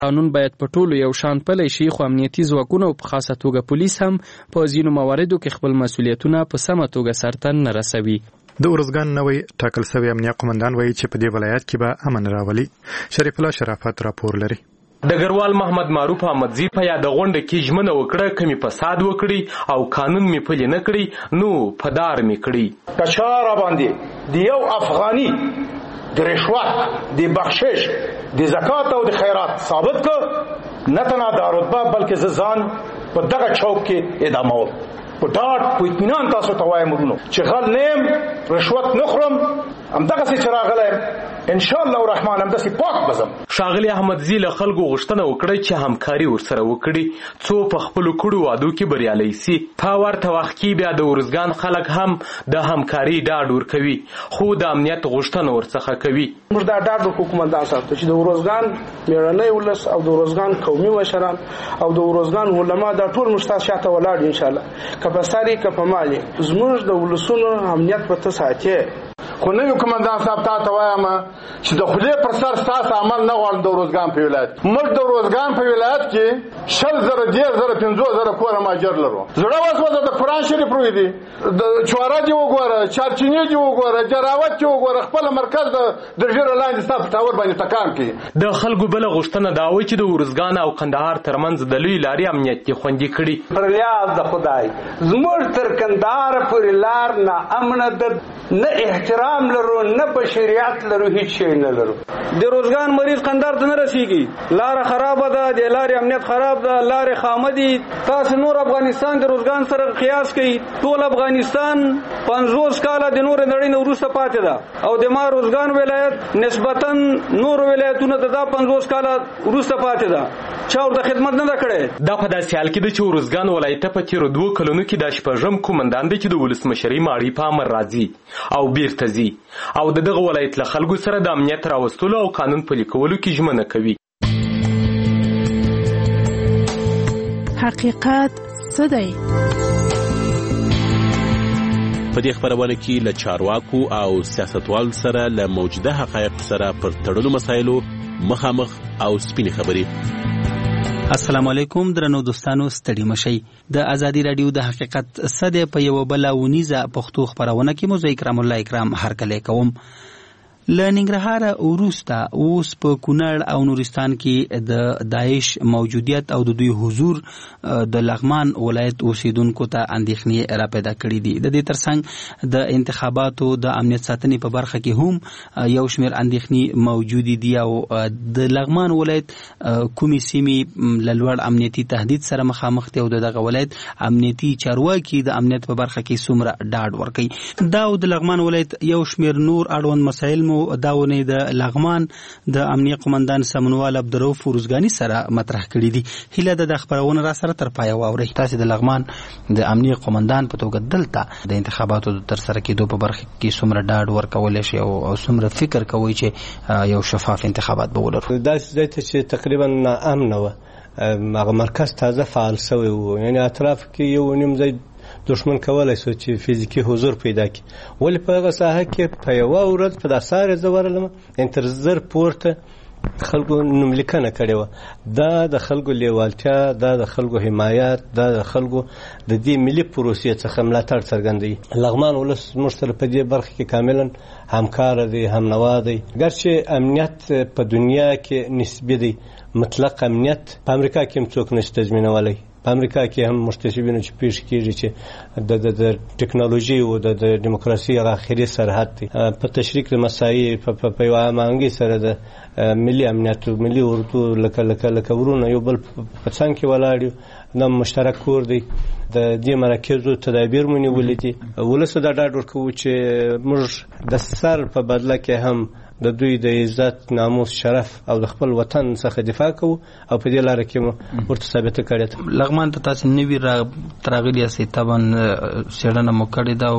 قانون باید په ټولو یو شان پلی شي، خو امنیتي ځواکونه او په خاصه توګه پولیس هم په ځینو مواردو کې خپل مسؤلیتونه په سمه توګه سرته نه رسوي. د ارزګان نوی ټاکل شوی امنیه قومندان وایي چې په دې ولایت کې به امن راولي. شریف الله شرافت راپور لري. ډګروال محمد معروف احمدزي په یاد غونډه کې ژمنه وکړه کمی فساد وکړي او قانون می پلي نه کړي نو په دار می کړي. کچاره باندې د یو افغاني د رشوت د بخشش د زکات او د خیرات ثابت کړ، نه تنها دا رتبه بلکې ځان په دغه چوک کې ادامول. په ډاډ په اطمینان تاسو ته وایم ورونو چې غل نیم رشوت نه خورم، همدغسې چې راغلی ان شاء الله الرحمن همداسې پاک بزم. ښاغلي احمدزي له خلکو غوښتنه وکړه چې همکاري ورسره وکړي څو په خپلو کړو وعدو کې بریالی سي. په ورته وخت کې بیا د ارزګان خلک هم د همکاري ډاډ ورکوي، خو د امنیت غوښتنه ورڅخه کوي. موږ دا ډاډ ورکوو قومندان صاحب ته چې د ارزګان مېړنی ولس او د ارزګان قومي مشران او د ارزګان علما دا ټول موږ ستاسو شاته ولاړ یو ان شاء الله. که په ساري که په مالي زموږ د ولسونو امنیت به ته ساتې. خو نوی قومندان صاحب تا ته وایم چې د خولې پر سر ستاسو عمل نه غواړم د ارزګان په ولایت. موږ د ارزګان په ولایت کې 100,000 1,000 15,000 کوره ماجر لرو. زړه وسوځه د قرآن شریف روی دی، د چواره دی وګوره، چارچینی دی وګوره، جراوت دی وګوره، خپل مرکز د ژیره لاندې ستاسو ټاور باندې تکان کوي. د خلکو بله غوښتنه دا وه چې د ارزګان او قندهار ترمنځ د لوی لارې امنیت یې خوندي کړي. پر ریاض د خدای زموږ تر کندهار پورې لار نه امنه ده، نه احترام لرو، نه بشریت لرو، هیڅ شی نه لرو. د روزګان مریض قندهار ته نه رسیږي، لاره خرابه ده، د لارې امنیت خراب ده، لارې خامه دي. تاسو نور افغانستان د روزګان سره قیاس کوي، ټول افغانستان 50 کاله د نور نړۍ نه وروسته پاتې ده او د ما روزګان ولایت نسبتا نور ولایتونو ته دا 50 کاله وروسته پاتې ده، چا ورته خدمت نه ده کړې. دا په داسې حال کې ده چې ارزګان ولایت په تیرو 2 کلونو کې دا شپږم قومندان دی چې د ولسمشرۍ ماړۍ په امر راځي او بیرته ځي او د دغه ولایت له خلکو سره د امنیت راوستلو او قانون پلي کولو کې ژمنه کوي. حقیقت څه دی؟ په دې خبرونه کې له چارواکو او سیاستوالو سره له موجوده حقایقو سره پر تړلو مسایلو مخامخ او سپینې خبرې. السلام علیکم درنو دوستانو، ستړي مشئ. د ازادي رادیو د حقیقت څه دی په یوه بله ونیزه پښتو خپرونه کې مو زه اکرام الله اکرام هرکلی کوم. له ننګرهاره وروسته اوس په کونړ او نورستان کې د داعش موجودیت او د دوی حضور د لغمان ولایت اوسیدونکو ته اندېښنې را پیدا کړي دي. د دې ترڅنګ د انتخاباتو د امنیت ساتنې په برخه کې هم یو شمېر اندېښنې موجودې دي او د لغمان ولایت کومې سیمې له لوړ امنیتي تهدید سره مخامخ دي او دغه ولایت امنیتي چارواکي د امنیت په برخه کې څومره ډاډ ورکوي. دا د لغمان ولایت یو شمېر نور اړوند مسایل داونه د لغمان د امنیه قومندان سمنوال عبدالرؤف ورزګاني سره مطرح کړي دي. هیله ده د خبرونه را سره تر پایه واورئ. تاسو د لغمان د امنیه قومندان په توګه دلته د انتخاباتو د ترسره کېدو په برخه کې څومره ډاډ ورکولی شي او څومره فکر کوئ چې یو شفاف انتخابات به ولرو؟ داسې ځای ته چې تقریبا ناامنه وه، هغه مرکز تازه فعال شوی و، یعنې اطراف کې یو نیم ځای دشمن کولای شو چې فزیکي حضور پیدا کړي. ولې په هغه ساحه کې په یوه ورځ په داسې سارې زه ورغلم تر زر پورته خلکو نوملیکنه کړې وه. دا د خلکو لیوالتیا، دا د خلکو حمایت، دا د خلکو د دې ملي پروسې څخه ملاتړ څرګندوي. لغمان ولس موږ سره په دې برخه کې کاملا همکاره دی، همنوا دی. ګرچې امنیت په دنیا کې نسبي دی، مطلق امنیت په امریکا کې هم څوک نشي تضمینولی. په امریکا کې هم مشتشبینو چې پیش کېږي چې د ټکنالوژي او د دیموکراسي آخري سرحد دی. په تشریک د مسایي په یوه هماهنګۍ سره د ملي امنیت او ملي اردو لکه ورونه یو بل په څنګ کې ولاړ یو، دا مشترک کور دی. د دې مراکزو تدابیر مو نیولي دي. ولس ته دا ډاډ ورکوو چې موږ د سر په بدله کې هم د دوی د عزت، ناموس، شرف او د خپل وطن څخه دفاع کوو او په دې لاره کې مو ورته ثابته کړې ده. لغمان ته تاسو نوي راغلي یاستئ، طبعا څېړنه مو کړې ده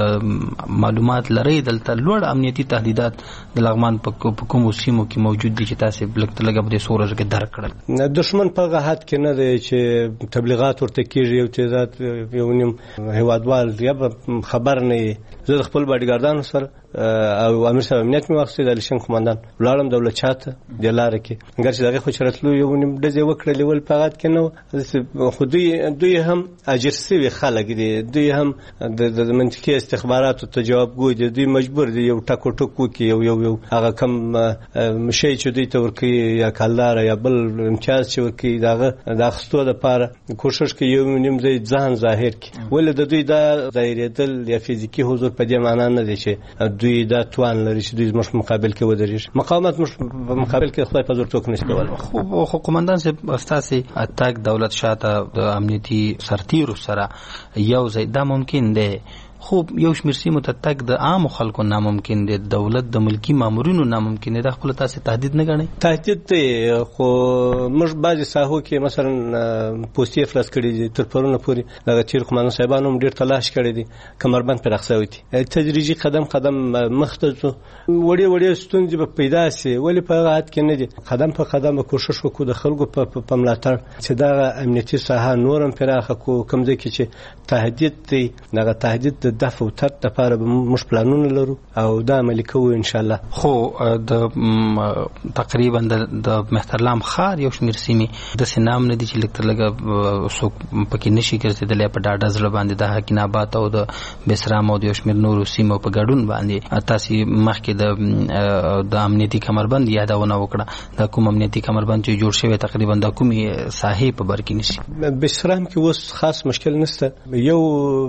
او معلومات لرئ. دلته لوړ امنیتي تهدیدات د لغمان په کومو سیمو کې موجود دي چې تاسو لږ تر لږه په دې څو ورځو کې درک کړل؟ دښمن په هغه حد کې نه دی چې تبلیغات ورته کېږي، یو تیزات یو نیم هېوادوال یا به خبر نه یې. زه د خپل باډیګاردانو سره او امیر صاحب امنیت مې واخیست د لشن قومندان ولاړم دولت شاه ته د لارې کې اگر چې دغه خو چرتلو یو نیم ډزې وکړلې ول په غات کې نو خو دوی هم اجر سوي خلک دي دوی هم د منطقي استخباراتو ته جوابګو دي دوی مجبور دي یو ټکو ټکو کې یو هغه کم شی چې دوی ته ورکوي یا کالدار یا بل امتیاز چې ورکوي دغه د اخیستو دپاره کوشش کوي یو نیم ځان ظاهر کړي ولې د دوی دا ظاهرېدل یا فزیکي حضور په دې معنا نه دی چې دوی دا توان لري چې دوی زموږ مقابل کې ودرېږي مقاومت موږ په مقابل کې خدای په زور څوک نشي کولی خو قومندان صاحب ستاسې اتاک دولت شاه ته د امنیتي سرتیرو سره یو ځای دا ممکن دی خو یو شمېر سیمو ته تګ د عامو خلکو ناممکن دی دولت د ملکي مامورینو ناممکن دی دا خپله تاسې تهدید نه ګڼئ تهدید دی خو موږ بعضې ساحو کې مثلا پوستې افلاس کړي دي تر پرونه پورې دغه تیر قومندان صاحبانو هم ډېر تلاش کړی دی کمربند پرې اخیستی دي تدریجي قدم مخ ته ځو وړې ستونزې به پیدا سي ولې په هغه حد کې نه دي قدم په قدم به کوشش وکړو د خلکو په ملاتړ چې دغه امنیتي ساحه نور هم پراخه کړو کوم ځای کې چې تهدید دی دغه تهدید د دفع او ترد لپاره موږ پلانونه لرو او دا عملي کوو انشاءالله خو د تقریبا د مهترلام ښار یو شمېر سیمې داسې نام نه دي چې لږ تر لږه څوک پکې نشي ګرځېدلی په ډاډه زړه باندې د حکین آباد او د بسرام او د یو شمېر نورو سیمو په ګډون باندې تاسې مخکې د امنیتي کمربند یادونه وکړه دا کوم امنیتي کمربند چې جوړ شوی تقریبا د کومې ساحې په بر کې نیسي بسرام کې اوس خاص مشکل نشته یو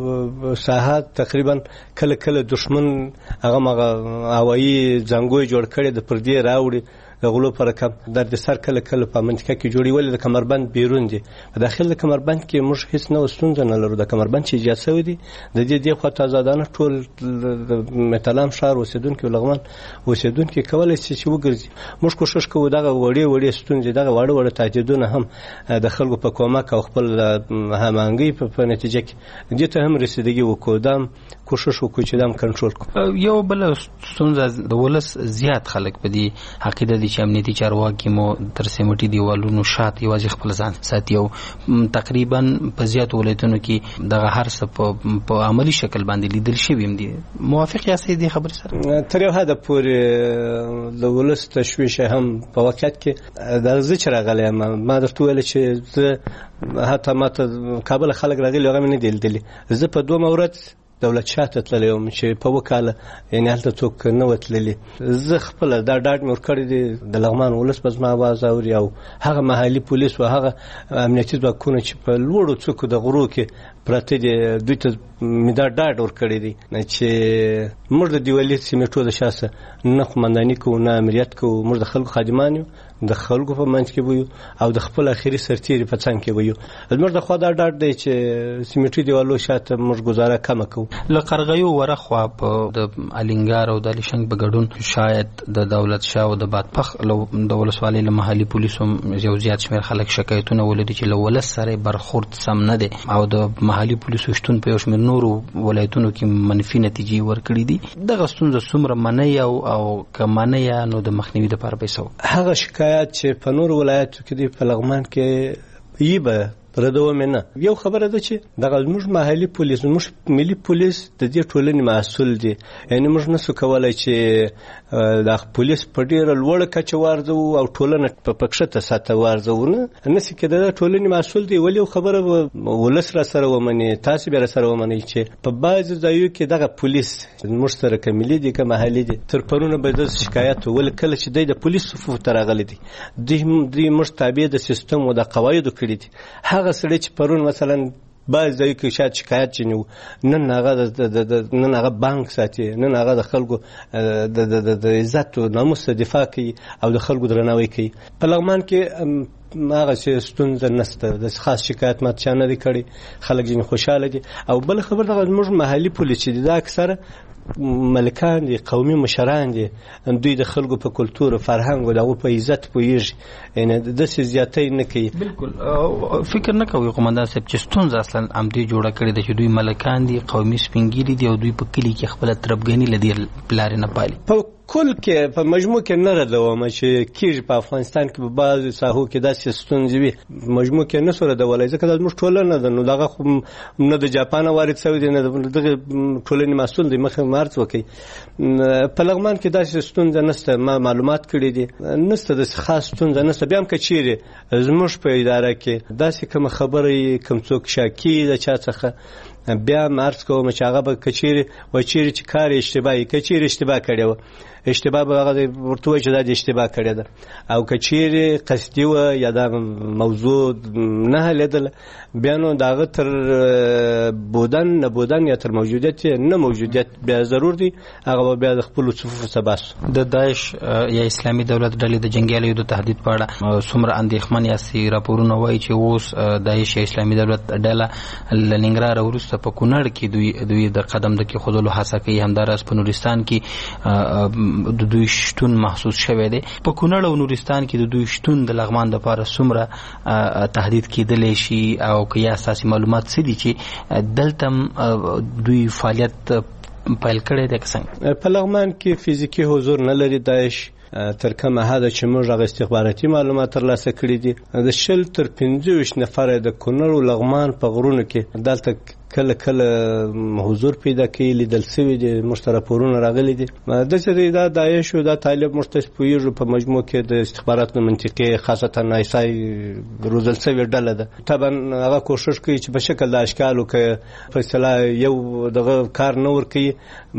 ساحه تقریبا کله دشمن هغه هوایي ځانګوی جوړ کړي د پردې راوړي د غلو پر رقم در د سر کله په منطقه کې جوړي ولې د کمربند بیرون دي په داخل د کمربند کې موږ هیڅ نه ستونزه نه لرو د کمربند چې ایجاد شوی دی د دې خوا آزادانه ټول د متلام ښار اوسیدونکو لغمان اوسیدونکو کولای شي چې وګرځي موږ کوشش کوو دغه وړې ستونزې دغه وړ تهدیدونه هم د خلکو په کومک او خپل هماهنګۍ په نتیجه کې دې ته هم رسیدګي وکړو دام کوشش وکړو چې دام کنټرول کړو یو بل ستونزه د ولس زیات خلک په دې عقیده چې امنیتي چارواکي مو تر سیمټي دیوالونو شات یوازې خپل ځان ساتي او تقریبا په زیاتو ولایتونو کې دغه هر څه په عملي شکل باندې لیدل شوي هم دي موافق یاست دې خبرې سره تر یو حده پورې د ولس تشویش هم په واقعیت کې د زه چې راغلی ما درته ویل چې زه حتی ماته کابل خلک راغلي هغه مې نه دي لیدلي زه په 2 ورځ دولت شاه ته تللی وم چې په وکاله یعنې هلته څوک نه و تللي زه خپله دا ډاډ مې ورکړی دی د لغمان ولس به زما اواز اوري او هغه محلي پولیس و هغه امنیتي ځواکونه چې په لوړو څوکو د غرو کې پراته دي دوی ته مې دا ډاډ ورکړی دی چې موږ د دیوالي سیمې ټول د شاسه نه قومنداني کوو نه امریت کوو موږ د خلکو خادمان یو د خلکو په منځ کې ویو او د خپل اخري سرتیري په څنګ کې ویو زموږ د خوا دا ډاډ دی چې سیمټي دیوالو شاته موږ گزاره کمه کوو له قرغیو ورخوا په د الینګار او د لشنګ په ګډون شاید د دولت شاه او د بادپخ د ولسوالۍ له محلي پولیسو یو زیات شمېر خلک شکایتونه ولري چې له ولس سره برخورد سم نه دی او د محلي پولیسو شتون په یو شمېر نورو ولایتونو کې منفي نتیجې ورکړي دي دغه ستونزه څومره منئ او که منئ نو د مخنیوي دپاره به یې څه هغه شکایت چې په نورو ولایتو کې دی په لغمان کې یې به ردوم نه یو خبره ده چې دغه موږ محلي پولیس موږ ملي پولیس د دې ټولنې مسؤل دي یعنی موږ نسو کولای چې د پولیس په ډیره لوړه کچه وارزو او ټولنه په پکښته ساته وارزو نه نسی کې د ټولنې مسؤل دي ولې خبره ولس را سره ومني تاسو به را سره ومني چې په بعض ځایو کې دغه پولیس موږ سره کملي دي که محلي دي تر پرونه به د شکایت ول کله چې د پولیس صفوف ته راغلي دي د موږ تابع د سیستم او د قواعدو کړی دي هغه سړی چې پرون مثلا بعض ځایو کې شاید شکایت جنو نن هغه بانک ساتي نن هغه د خلکو د عزت او ناموس دفاع کوي او د خلکو درناوی کوي په لغمان کې هغه ستونزه نشته د خاص شکایت مات چا نه دی کړی خلک جن خوشاله دي او بل خبر دغه موږ محلي پولیس دي دا اکثره ملکان دي قومي مشران دي دوی د خلکو په کلتور او فرهنګ او دغه په عزت پوهیږي یعنی د زیاتې نه کوي بالکل فکر نه کوي قومندان صاحب چې ستونزه اصلا عمدي جوړه کړې ده چې دوی ملکان دي قومي سپینګیری دي او دوی په کلی کې خپل تربګنی لدی پلار نه پالي په کل کې په مجموع کې نه ردوم چې کیږي په افغانستان کې په بعض ساحو کې داسې ستونزې وي مجموع کې نه سره ردولای ځکه د موږ ټولنه ده نو دغه خو نه د جاپان وارد شوی دی نه دغه ټولنې مسؤل دی مخه مارچ وکي په لغمان کې داسې ستونزه نشته ما معلومات کړي دي نشته د خاص ستونزه نشته بیا هم کچيري زموږ په اداره کې داسې کوم خبرې کوم څوک شاکی د چا څخه بیا مارچ کوم چې هغه به کچيري و چیرې چې کار اشتباهي کچيري اشتباه کړي و اشتباه به هغه ورته وایي چې دا د اشتباه کړی ده او کچيري قصدي و یا دا موضوع نه لیدل بیا نو داغه تر بودن نه بودن یا تر موجودیت نه موجودیت بیا ضرور دی هغه بیا د خپل صفوف سباس د داعش یا اسلامي دولت ډلې د جنگیالیو د تهدید په اړه څومره اندېښمن یاستئ راپورونه وایي چې اوس داعش یا اسلامي دولت ډله له ننګرهار وروسته په کونړ کې دوی د قدم د کېښودلو هڅه کوي همداراز په نورستان کې د دوی شتون محسوس شوی دی په کونړ او نورستان کې د دوی شتون د لغمان لپاره څومره تهدید کېدلی شي او که یا اساسي معلومات څه دي چې دلته دوی فعالیت پیل کړی دی که څنګه په لغمان کې فزیکي حضور نه لري داعش تر کومه حده چې موږ هغه استخباراتي معلومات ترلاسه کړي دي د 20 تر 25 نفره د کونړ او لغمان په غرونو کې دلته کله کله حضور پیدا کوي لیدل شوی دي مشترک راپورونه راغلي دي د چې دا داعش او دا طالب مشترک پویږي په مجموع کې د استخباراتو منطقي خاصتا نایسای روزل شوی ډله ده طبعا هغه کوشش کوي چې په شکل د اشکالو کې فیصله یو دغه کار نه ور کوي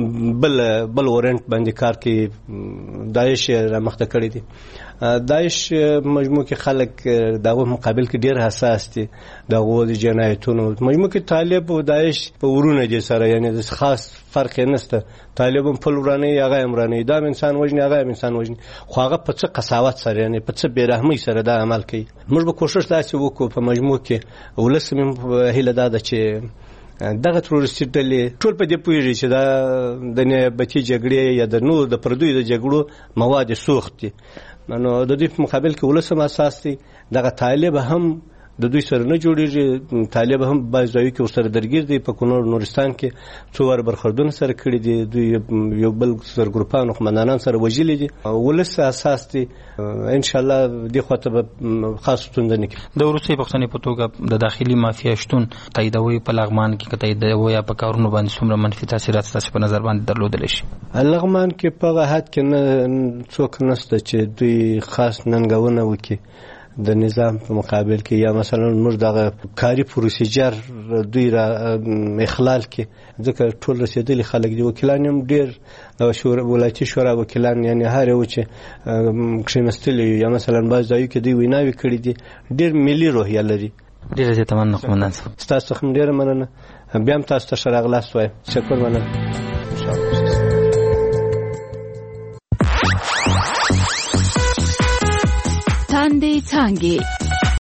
بل ورنټ باندې کار کوي داعش را مخته کړی دي داعش مجموع کې خلک دغه مقابل کې ډیر حساس دي دغه د جنایتونو مجموع کې طالب او داعش په ورونه دي سره یعنی د خاص فرق نشته طالب په لورانه هغه امرانه دا انسان وجني هغه انسان وجني خو هغه په څه قساوت سره یعنی په څه بیرحمي سره دا عمل کوي موږ به کوشش داسې وکړو په مجموع کې ولسم هیله ده چې دغه تروریستي ډلې ټول په دې پوهیږي چې دا د نیابتي جګړې یا د نور د پردوی د جګړو مواد سوخت دي نو د دې په مقابل کې ولسم اساس دي دغه طالب هم د دوی سره نه جوړیږي طالب هم باز ځای کې ورسره درګیر دي په کونړ نورستان کې څوار برخوردونه سره کړی دي دوی یو بل سر ګروپانو قومندانان سره وجلي دي ولس اساس دي ان شاء الله د خاطر خاص ستوند نه کې د روسي پښتنې په توګه د داخلي مافیا شتون تاییدوي په لغمان کې تاییدوي یا په کارونو باندې څومره منفي تاثیرات تاسو په نظر باندې درلودل شي لغمان کې په حد کې نه څوک نشته چې دوی خاص ننګونه وکړي د نظام په مقابل کې یا مثلا موږ دغه کاری پروسیجر دوی را اخلال کې ځکه ټول رسیدلي خلک دي وکیلان هم ډیر د شورا ولایتي شورا وکیلان یعنی هر یو چې کښینستلي یا مثلا باز ځای کې دوی ویناوي کړي دي ډیر ملي روحیه لري ډیر زه تمنه کوم نن تاسو هم ډیر مننه بیا هم تاسو ته شراغلاس وای شکر مننه تاندې څانګې